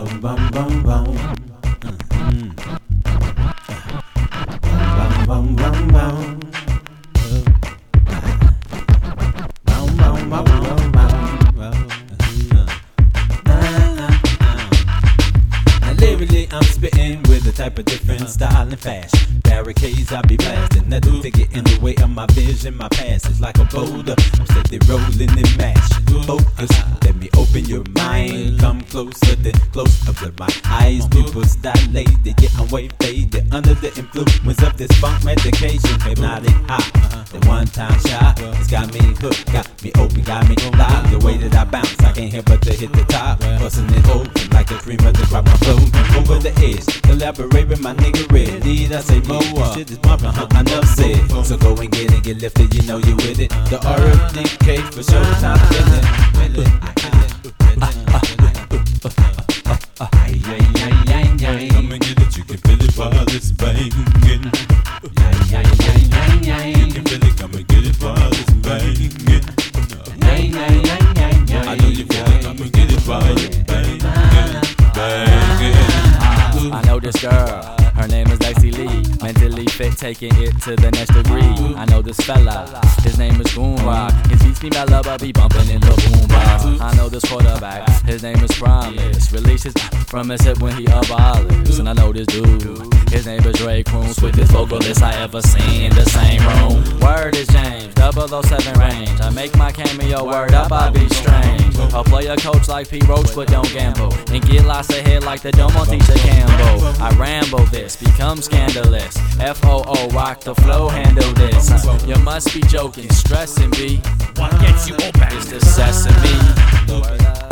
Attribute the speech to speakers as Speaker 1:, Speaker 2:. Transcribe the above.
Speaker 1: bum bum bum. Bum bum bum bum. Bum bum bum bum bum. Now lyrically I'm spitting with a type of different style and fashion. Barricades I be blasting, nothing to get in the way of my vision. My past is like a boulder, I'm steady rolling and mashing. Focus, let me open your mind. Come closer, then close up with my eyes. Pupils dilate, they get away faded under the influence of this funk medication. Hypnotic high, the one time shot, it's got me hooked, got me open, got me live. The way that I bounce, I can't help but to hit the top, busting it open like a cream of the crop. I'm floating over the edge, collaborate with my nigga Red. Need I say more? Shit is bumping, enough said. So go and get it, get lifted, you know you with it. The RFDK for sure, top feeling. Come and get it, you can feel it while it's banging. You can feel it, come and get it while it's banging. I know you feel it, come and get it while it's banging.
Speaker 2: I know this girl, her name is Lexi Lee. Mentally fit, taking it to the next degree. I know this fella, his name is Goonrock. He teach me mellow, but be bumping in the boombox. I know this quarterback, his name is Promise. Releases from his hip when he abolishes. And I know this dude, his name is Ray Crooms. With this vocalist I ever seen in the same room. Word is James, 007 range. I make my cameo, word up, I be strange. I'll play a coach like P. Roach, but don't gamble. And get lots ahead like the dome on Tisha Campbell. I ramble this, become scandalous. FOO, rock the flow, handle this. You must be joking, stressing me.
Speaker 3: What gets you open?
Speaker 2: It's the sesame.